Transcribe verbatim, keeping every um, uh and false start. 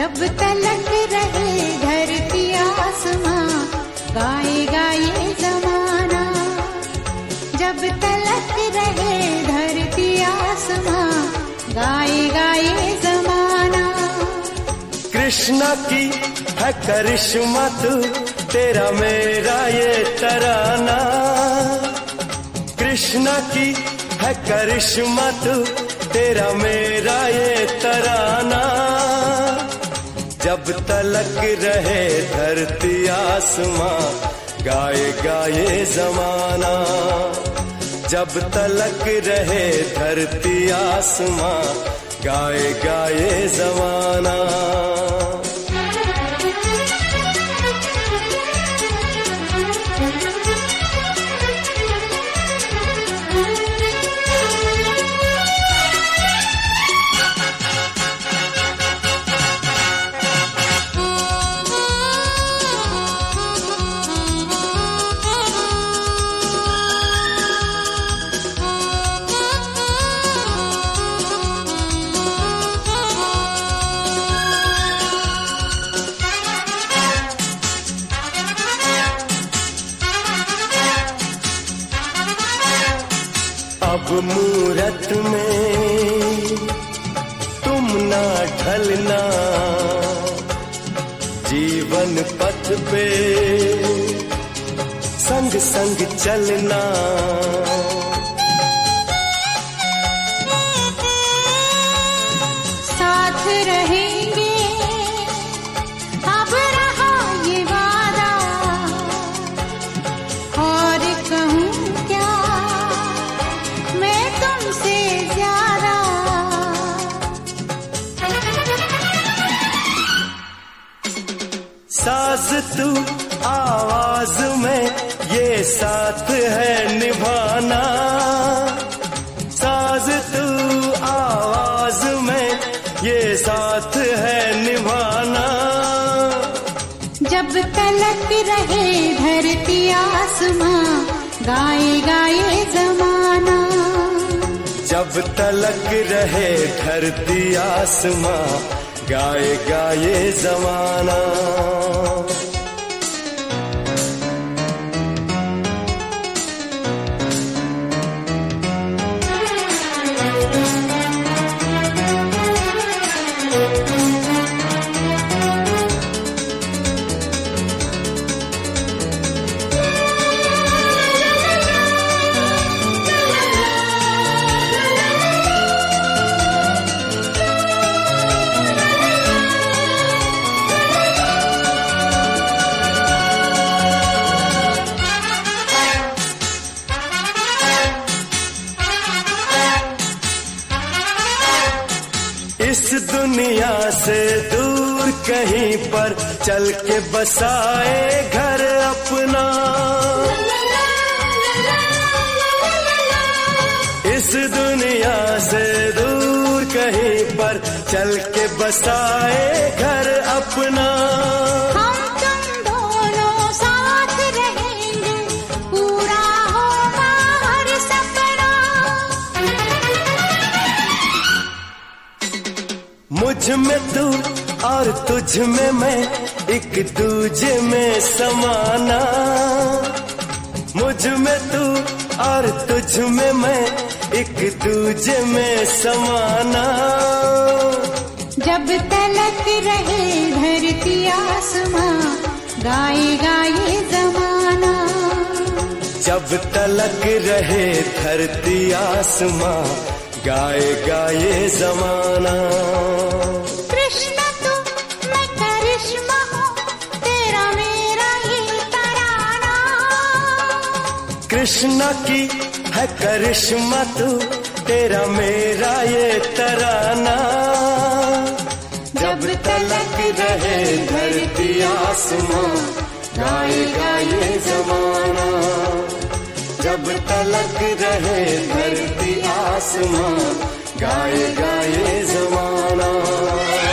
जब तलक रहे धरती आसमां, गाएगा ये जमाना। जब तलक रहे धरती आसमां, गाएगा ये जमाना। कृष्णा की है करिश्मा तू, तेरा मेरा ये तराना। कृष्णा की है करिश्मा तू, तेरा मेरा ये तराना। जब तलक रहे धरती आसमां, गाएगा ये जमाना। जब तलक रहे धरती आसमां, गाएगा ये जमाना। अब मूरत में तुम ना ढलना, जीवन पथ पे संग संग चलना। साथ रहेंगे अब रहा ये वादा, और कहूँ क्या मैं तुमसे ज्यादा। साज तू आवाज में ये साथ है निभाना। साज तू आवाज में ये साथ है निभाना। जब तलक रहे धरती आसमां, गाएगा ये जमाना। जब तलक रहे धरती आसमां, गाएगा ये जमाना। इस दुनिया से दूर कहीं पर चल के बसाए घर अपना। इस दुनिया से दूर कहीं पर चल के बसाए घर अपना। हम तुम दोनों साथ रहेंगे, पूरा होगा हर सपना। मुझ में तू और तुझ में मैं, एक दूजे में समाना। मुझ में तू और तुझ में मैं, एक दूजे में समाना। जब तलक रहे धरती आसमां, गाएगा ये जमाना। जब तलक रहे धरती आसमां, गाएगा ये जमाना। कृष्णा तू मैं करिश्मा हूँ, तेरा मेरा ये तराना। कृष्णा की है करिश्मा तू, तेरा मेरा ये तराना। जब तलक रहे धरती आसमां, गाएगा ये जमाना। जब तलक रहे धरती आसमां, गाएगा ये जमाना।